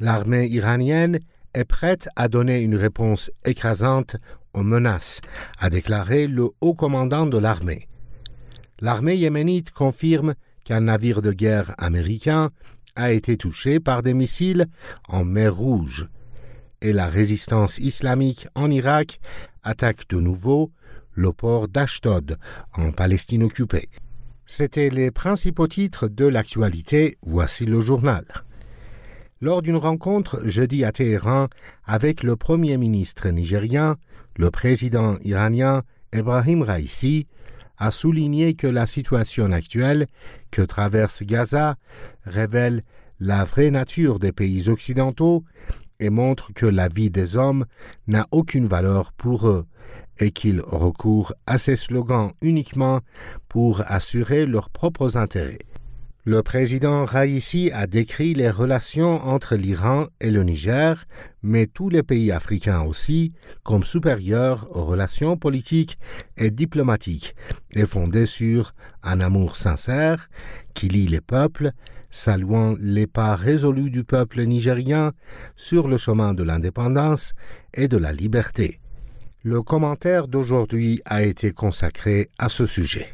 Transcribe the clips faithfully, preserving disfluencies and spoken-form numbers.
L'armée iranienne est prête à donner une réponse écrasante aux menaces, a déclaré le haut commandant de l'armée. L'armée yéménite confirme qu'un navire de guerre américain a été touché par des missiles en mer Rouge. Et la résistance islamique en Irak attaque de nouveau le port d'Ashdod en Palestine occupée. C'étaient les principaux titres de l'actualité, voici le journal. Lors d'une rencontre jeudi à Téhéran avec le Premier ministre nigérien, le président iranien Ebrahim Raïssi a souligné que la situation actuelle que traverse Gaza révèle la vraie nature des pays occidentaux et montre que la vie des hommes n'a aucune valeur pour eux et qu'ils recourent à ces slogans uniquement pour assurer leurs propres intérêts. Le président Raïssi a décrit les relations entre l'Iran et le Niger, mais tous les pays africains aussi, comme supérieurs aux relations politiques et diplomatiques, et fondées sur un amour sincère qui lie les peuples, saluant les pas résolus du peuple nigérien sur le chemin de l'indépendance et de la liberté. Le commentaire d'aujourd'hui a été consacré à ce sujet.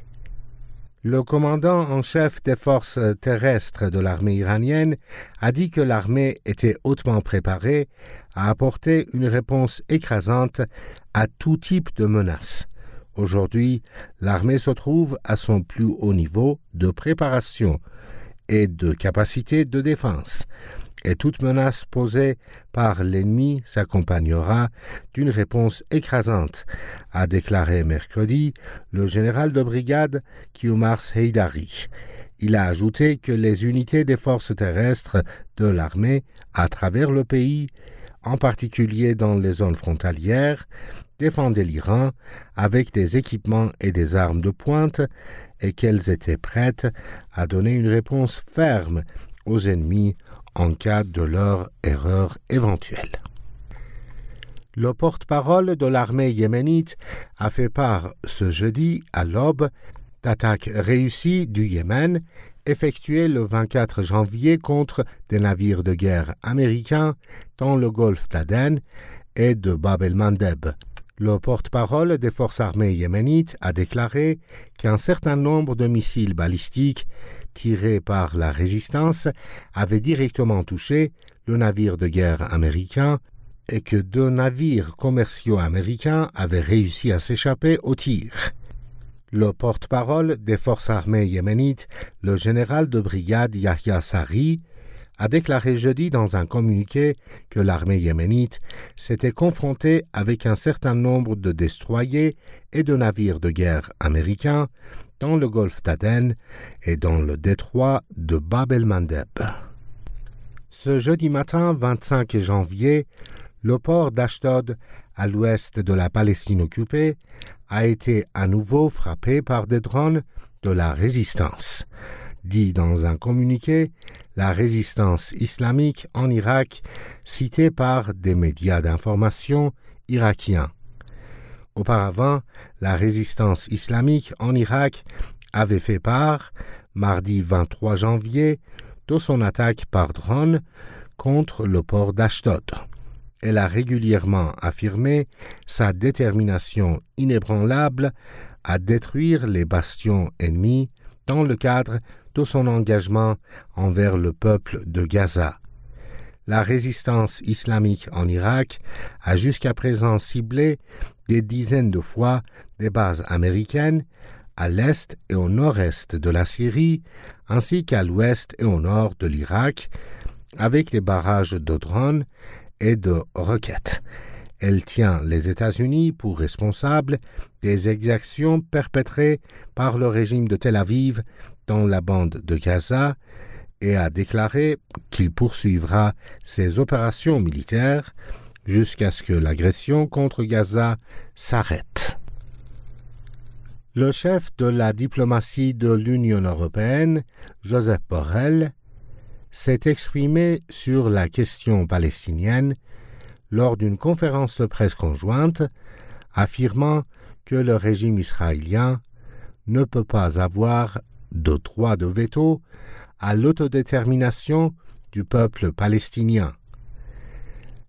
Le commandant en chef des forces terrestres de l'armée iranienne a dit que l'armée était hautement préparée à apporter une réponse écrasante à tout type de menace. Aujourd'hui, l'armée se trouve à son plus haut niveau de préparation et de capacité de défense, et toute menace posée par l'ennemi s'accompagnera d'une réponse écrasante, a déclaré mercredi le général de brigade Kiomars Heydari. Il a ajouté que les unités des forces terrestres de l'armée à travers le pays, en particulier dans les zones frontalières, défendaient l'Iran avec des équipements et des armes de pointe et qu'elles étaient prêtes à donner une réponse ferme aux ennemis en cas de leur erreur éventuelle. Le porte-parole de l'armée yéménite a fait part ce jeudi à l'aube d'attaques réussies du Yémen effectuées le vingt-quatre janvier contre des navires de guerre américains dans le golfe d'Aden et de Bab el-Mandeb. Le porte-parole des forces armées yéménites a déclaré qu'un certain nombre de missiles balistiques tirés par la résistance avaient directement touché le navire de guerre américain et que deux navires commerciaux américains avaient réussi à s'échapper au tir. Le porte-parole des forces armées yéménites, le général de brigade Yahya Sarri, a déclaré jeudi dans un communiqué que l'armée yéménite s'était confrontée avec un certain nombre de destroyers et de navires de guerre américains dans le golfe d'Aden et dans le détroit de Bab el-Mandeb. Ce jeudi matin vingt-cinq janvier, le port d'Ashdod, à l'ouest de la Palestine occupée, a été à nouveau frappé par des drones de la résistance. Dit dans un communiqué, la résistance islamique en Irak, citée par des médias d'information irakiens. Auparavant, la résistance islamique en Irak avait fait part, mardi vingt-trois janvier, de son attaque par drone contre le port d'Ashdod. Elle a régulièrement affirmé sa détermination inébranlable à détruire les bastions ennemis dans le cadre de son engagement envers le peuple de Gaza. La résistance islamique en Irak a jusqu'à présent ciblé des dizaines de fois des bases américaines à l'est et au nord-est de la Syrie, ainsi qu'à l'ouest et au nord de l'Irak, avec des barrages de drones et de roquettes. Elle tient les États-Unis pour responsables des exactions perpétrées par le régime de Tel Aviv dans la bande de Gaza et a déclaré qu'il poursuivra ses opérations militaires jusqu'à ce que l'agression contre Gaza s'arrête. Le chef de la diplomatie de l'Union européenne, Josep Borrell, s'est exprimé sur la question palestinienne lors d'une conférence de presse conjointe, affirmant que le régime israélien ne peut pas avoir de droit de veto à l'autodétermination du peuple palestinien.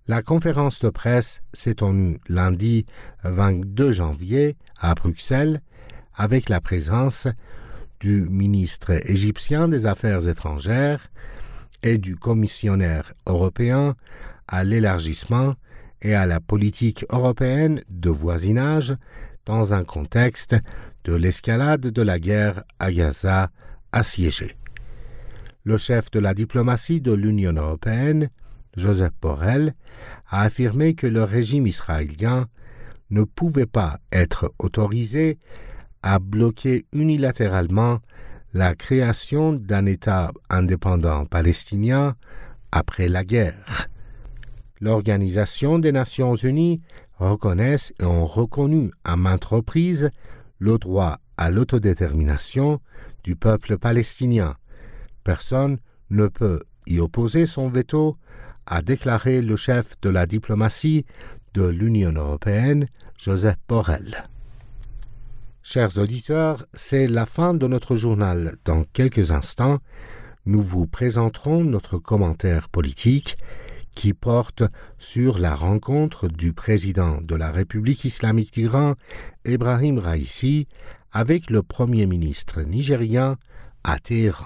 La conférence de presse s'est tenue lundi vingt-deux janvier à Bruxelles avec la présence du ministre égyptien des Affaires étrangères et du commissionnaire européen à l'élargissement et à la politique européenne de voisinage dans un contexte de l'escalade de la guerre à Gaza assiégée. Le chef de la diplomatie de l'Union européenne, Josep Borrell, a affirmé que le régime israélien ne pouvait pas être autorisé à bloquer unilatéralement la création d'un État indépendant palestinien après la guerre. L'Organisation des Nations unies reconnaît et ont reconnu à maintes reprises le droit à l'autodétermination du peuple palestinien. Personne ne peut y opposer son veto, a déclaré le chef de la diplomatie de l'Union européenne, Josep Borrell. Chers auditeurs, c'est la fin de notre journal. Dans quelques instants, nous vous présenterons notre commentaire politique qui porte sur la rencontre du président de la République islamique d'Iran, Ebrahim Raïssi, avec le premier ministre nigérien à Téhéran.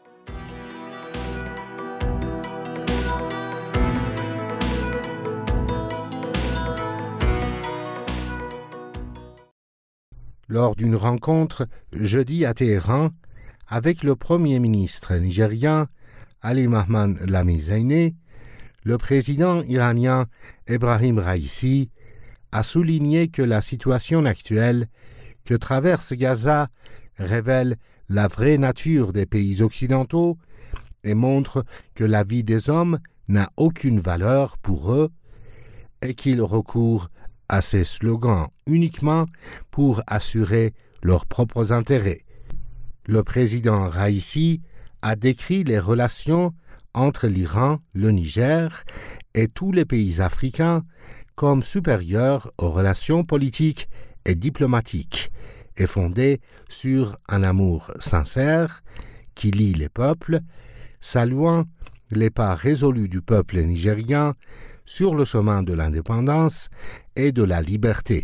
Lors d'une rencontre jeudi à Téhéran avec le premier ministre nigérien Ali Mahman Lamizane, le président iranien Ebrahim Raïssi a souligné que la situation actuelle que traverse Gaza révèle la vraie nature des pays occidentaux et montre que la vie des hommes n'a aucune valeur pour eux et qu'ils recourent à ces slogans uniquement pour assurer leurs propres intérêts. Le président Raïssi a décrit les relations entre l'Iran, le Niger et tous les pays africains comme supérieures aux relations politiques et diplomatiques et fondées sur un amour sincère qui lie les peuples, saluant les pas résolus du peuple nigérien sur le chemin de l'indépendance et de la liberté.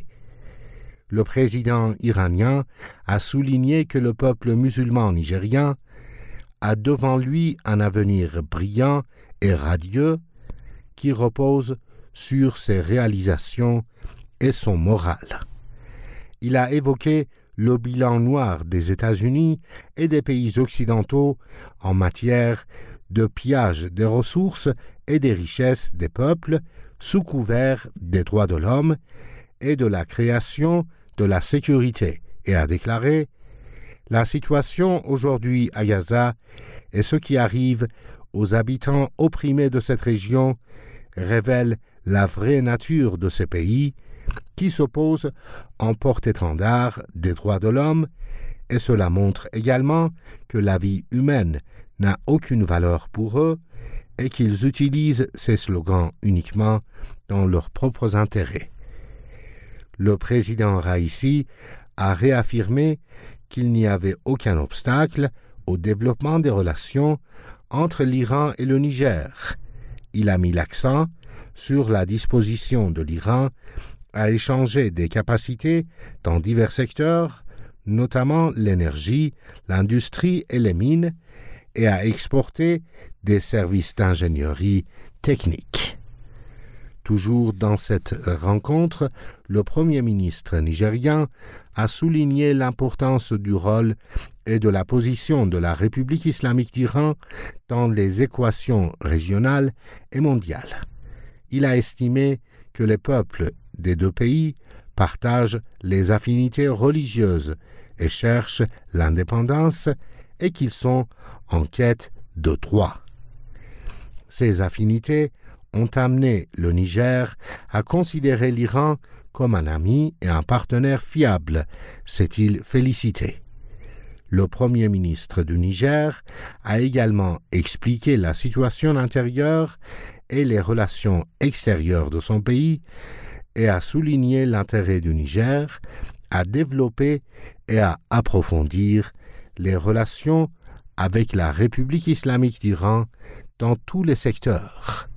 Le président iranien a souligné que le peuple musulman nigérien a devant lui un avenir brillant et radieux qui repose sur ses réalisations et son moral. Il a évoqué le bilan noir des États-Unis et des pays occidentaux en matière de pillage des ressources et des richesses des peuples sous couvert des droits de l'homme et de la création de la sécurité et a déclaré « La situation aujourd'hui à Gaza et ce qui arrive aux habitants opprimés de cette région révèle la vraie nature de ces pays qui s'opposent en porte-étendard des droits de l'homme et cela montre également que la vie humaine n'a aucune valeur pour eux et qu'ils utilisent ces slogans uniquement dans leurs propres intérêts. » Le président Raïssi a réaffirmé qu'il n'y avait aucun obstacle au développement des relations entre l'Iran et le Niger. Il a mis l'accent sur la disposition de l'Iran à échanger des capacités dans divers secteurs, notamment l'énergie, l'industrie et les mines, et à exporter des services d'ingénierie technique. Toujours dans cette rencontre, le Premier ministre nigérien a souligné l'importance du rôle et de la position de la République islamique d'Iran dans les équations régionales et mondiales. Il a estimé que les peuples des deux pays partagent les affinités religieuses et cherchent l'indépendance et qu'ils sont en quête de droit. Ces affinités ont amené le Niger à considérer l'Iran comme un ami et un partenaire fiable, s'est-il félicité. Le Premier ministre du Niger a également expliqué la situation intérieure et les relations extérieures de son pays et a souligné l'intérêt du Niger à développer et à approfondir les relations avec la République islamique d'Iran dans tous les secteurs.